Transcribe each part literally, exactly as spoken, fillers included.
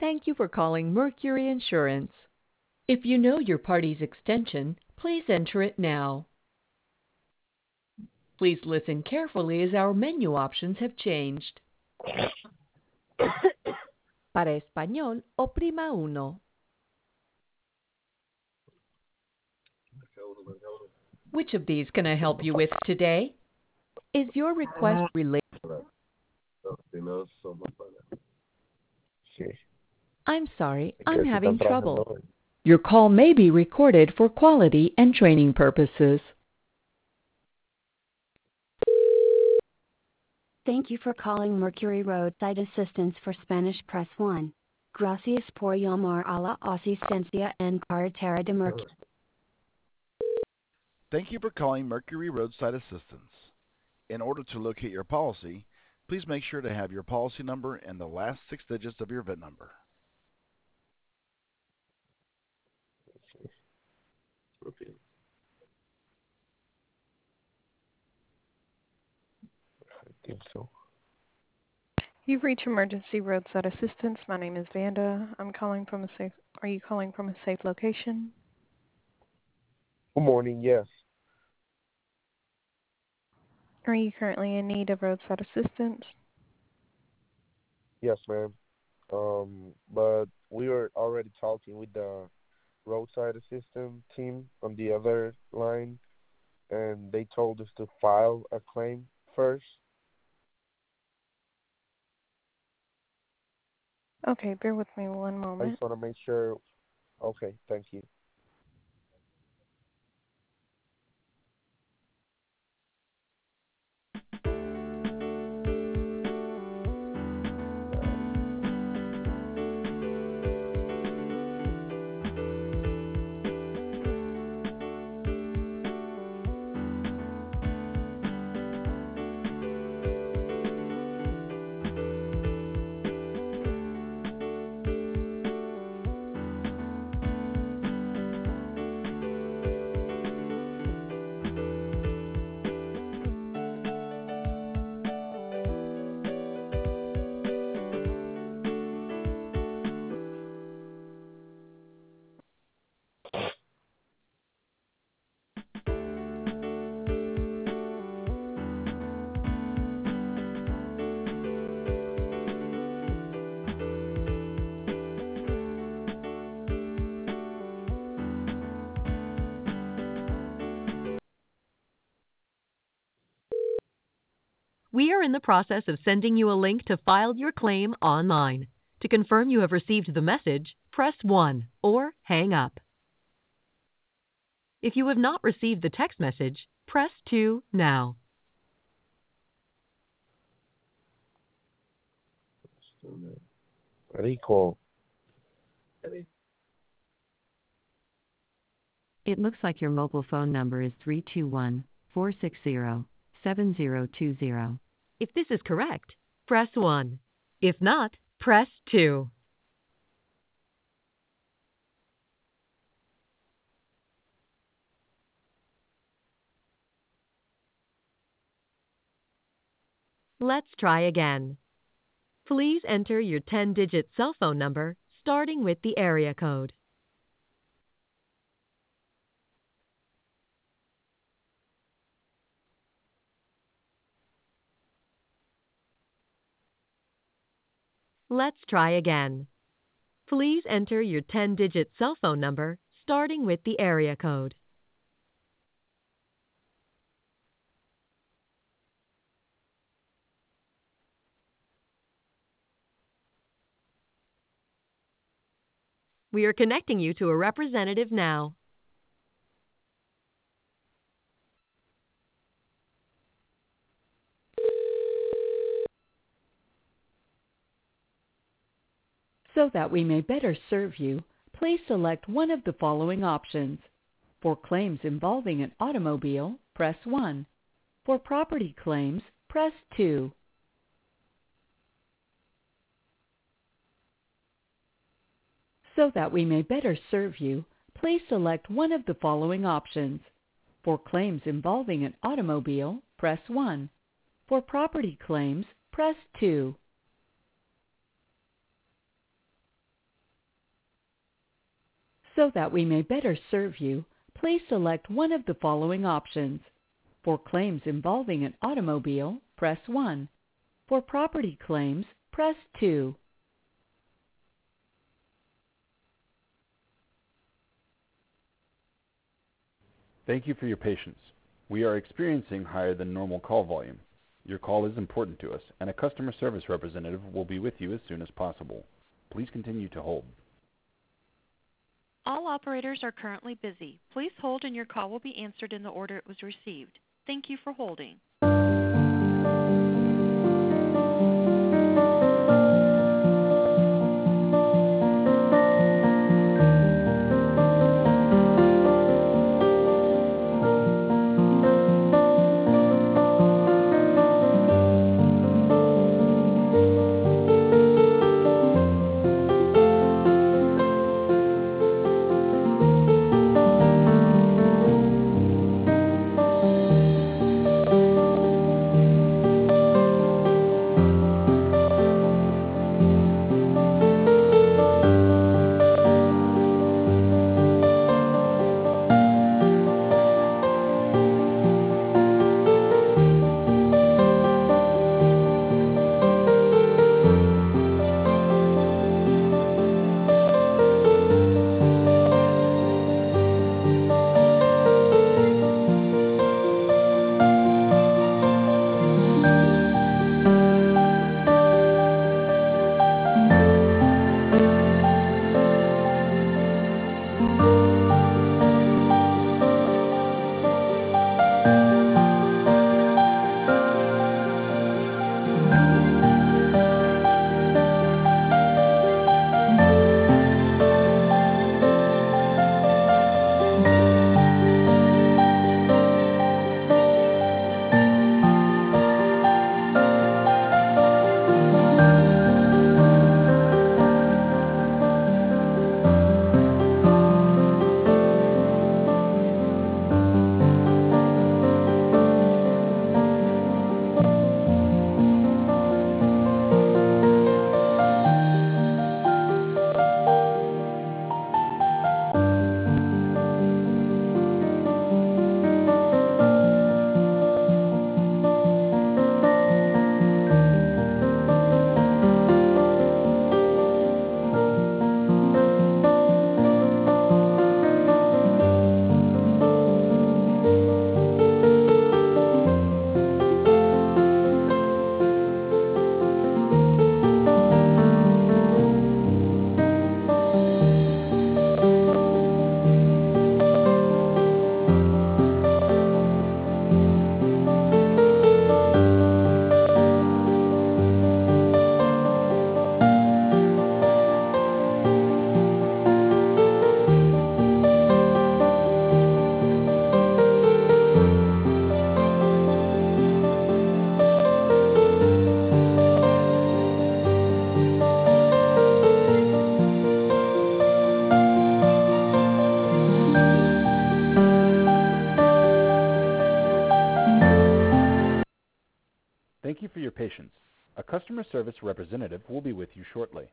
Thank you for calling Mercury Insurance. If you know your party's extension, please enter it now. Please listen carefully as our menu options have changed. Para español, oprima uno. Which of these can I help you with today? Is your request related? I'm sorry, I'm having trouble. Your call may be recorded for quality and training purposes. Thank you for calling Mercury Roadside Assistance. For Spanish, press one. Gracias por llamar a la asistencia en carretera de Mercury. Thank you for calling Mercury Roadside Assistance. In order to locate your policy, please make sure to have your policy number and the last six digits of your V I N number. Okay. I think so. You've reached Emergency Roadside Assistance. My name is Vanda. I'm calling from a safe. Are you calling from a safe location? Good morning. Yes. Are you currently in need of roadside assistance? Yes, ma'am. Um, but we were already talking with the roadside assistance team on the other line, and they told us to file a claim first. Okay, bear with me one I moment. just want to make sure. Okay, thank you. We are in the process of sending you a link to file your claim online. To confirm you have received the message, press one or hang up. If you have not received the text message, press two now. Rico. It looks like your mobile phone number is three two one, four six zero, seven zero two zero. If this is correct, press one. If not, press two. Let's try again. Please enter your ten-digit cell phone number starting with the area code. Let's try again. Please enter your ten-digit cell phone number starting with the area code. We are connecting you to a representative now. So that we may better serve you, please select one of the following options. For claims involving an automobile, press one. For property claims, press two. So that we may better serve you, please select one of the following options. For claims involving an automobile, press one. For property claims, press two. So that we may better serve you, please select one of the following options. For claims involving an automobile, press one. For property claims, press two. Thank you for your patience. We are experiencing higher than normal call volume. Your call is important to us, and a customer service representative will be with you as soon as possible. Please continue to hold. All operators are currently busy. Please hold and your call will be answered in the order it was received. Thank you for holding. Thank you for your patience. A customer service representative will be with you shortly.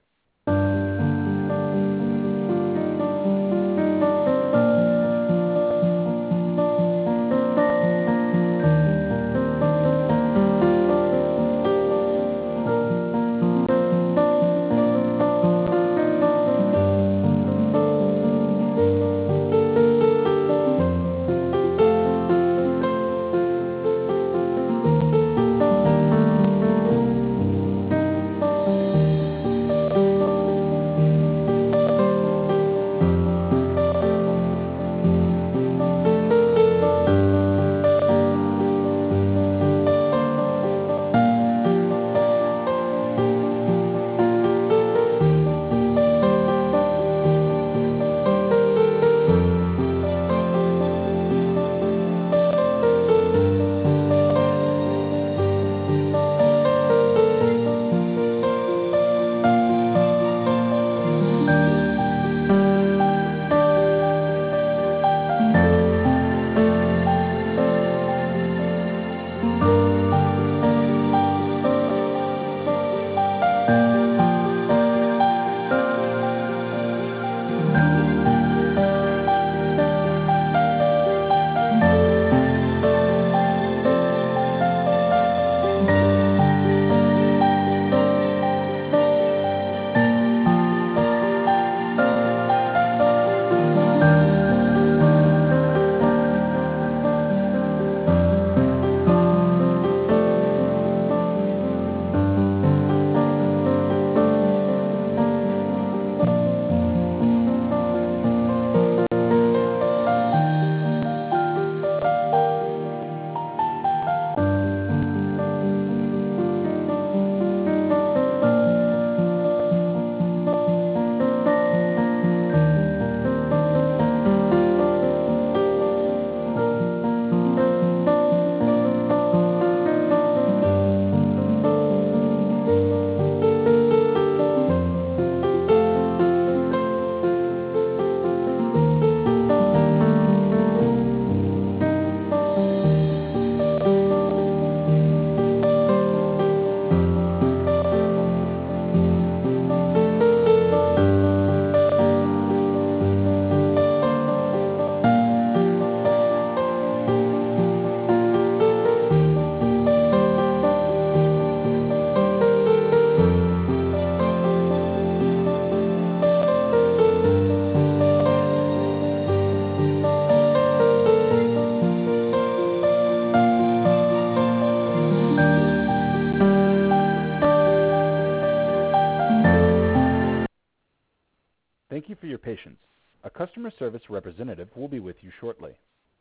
Thank you for your patience. A customer service representative will be with you shortly.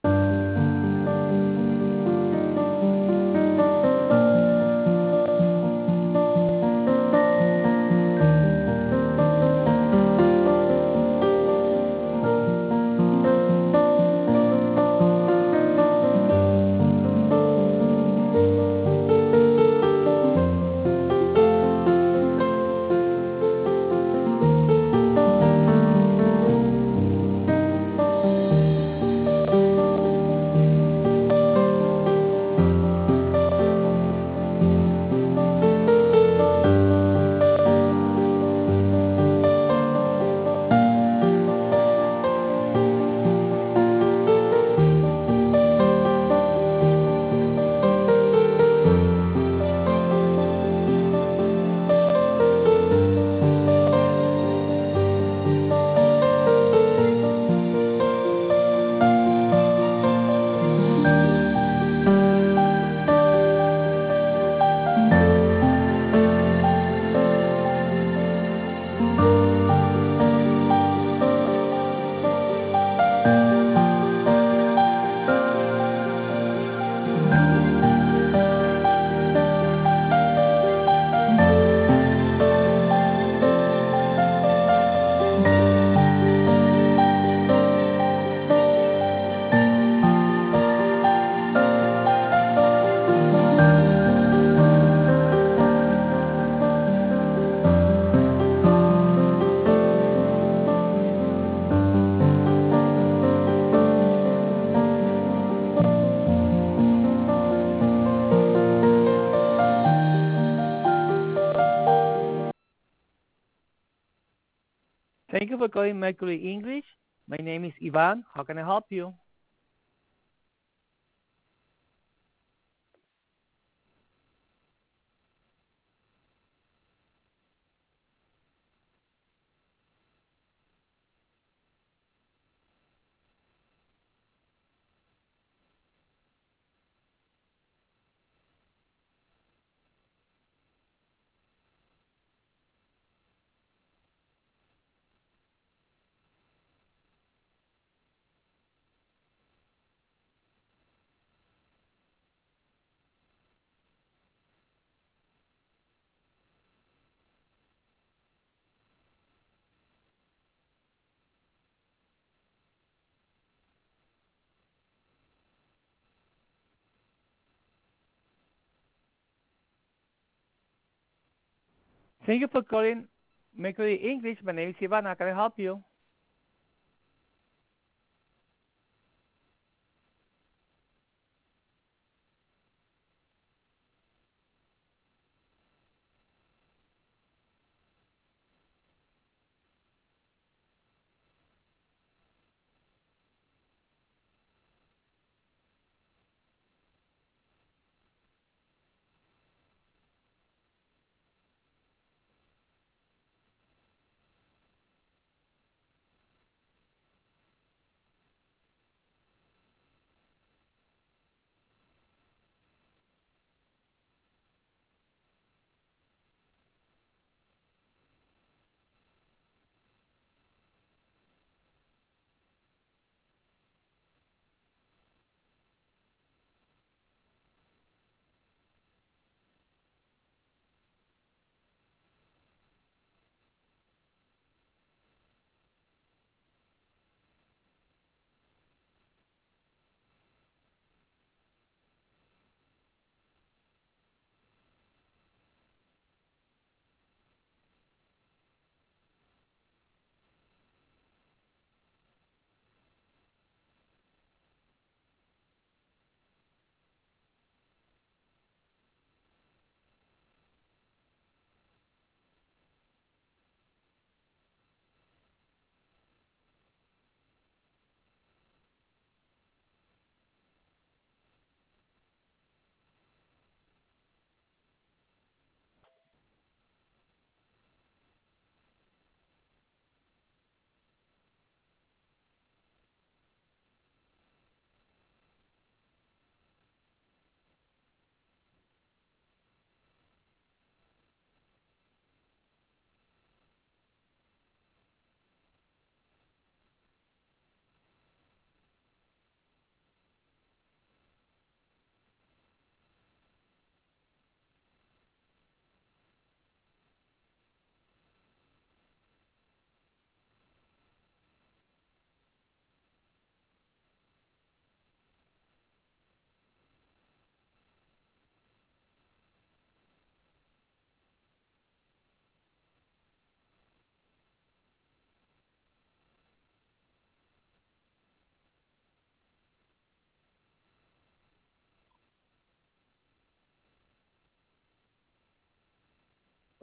Thank you for calling Mercury English. My name is Ivan. How can I help you? Thank you for calling Mercury English. My name is Ivan. How can I help you?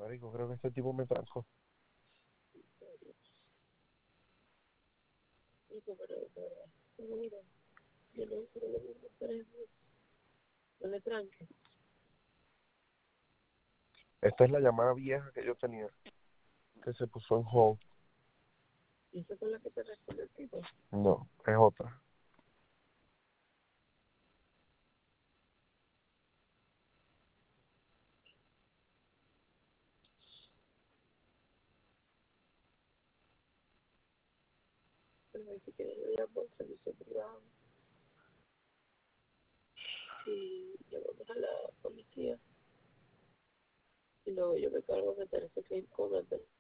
Marico, creo que este tipo me trancó. Esta es la llamada vieja que yo tenía, que se puso en hold. ¿Y esa es la que te responde el tipo? No, es otra. Pero si quieres yo llamo al servicio privado y llamamos a la policía y luego yo me cargo de meter ese claim con el del-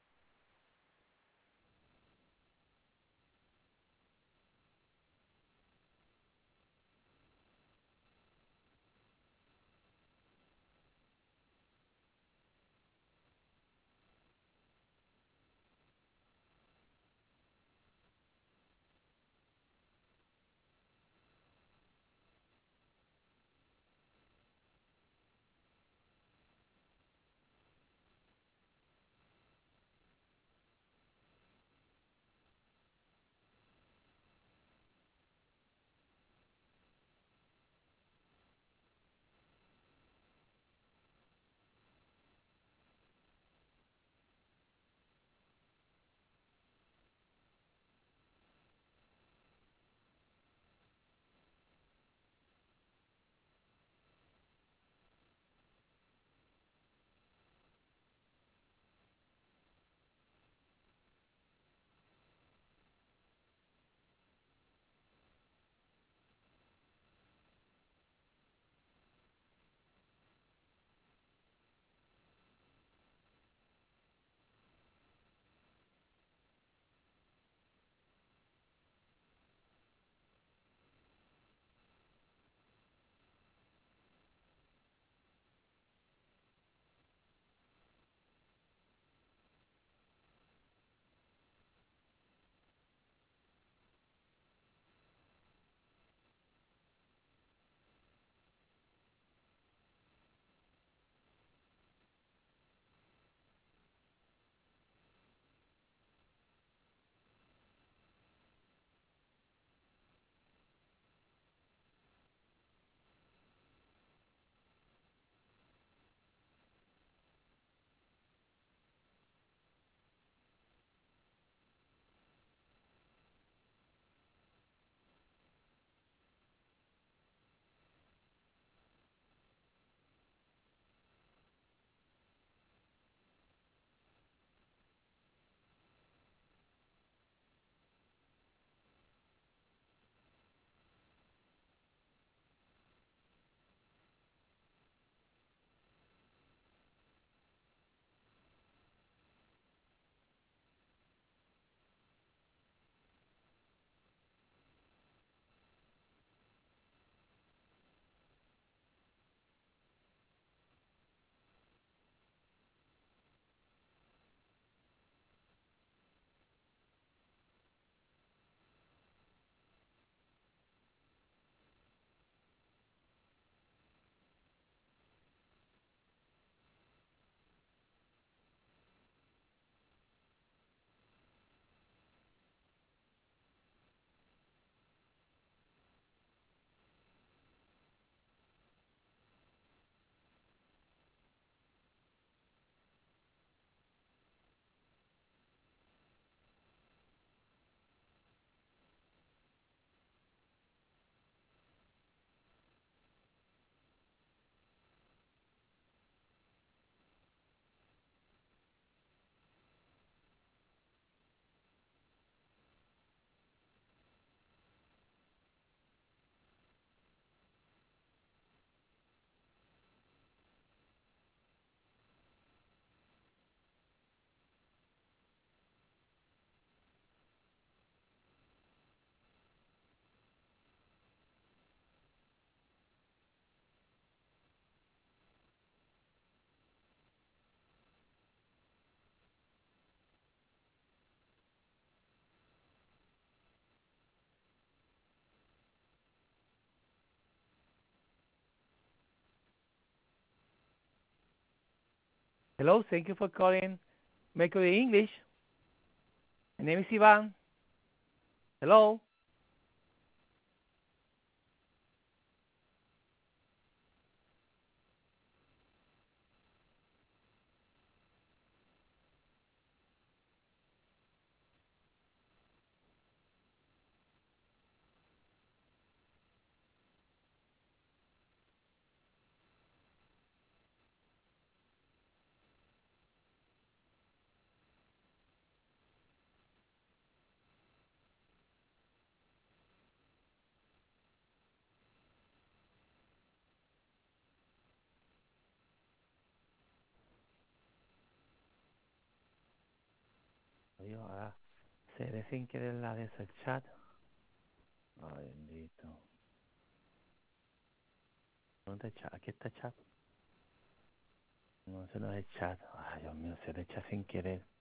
Hello, thank you for calling Mercury English. My name is Ivan. Hello. Dios, ahora cerré sin querer la de ese chat. Ay, bendito. ¿Dónde está chat? Aquí está chat. No, ese no es el chat. Ay, Dios mío, cerré el chat sin querer.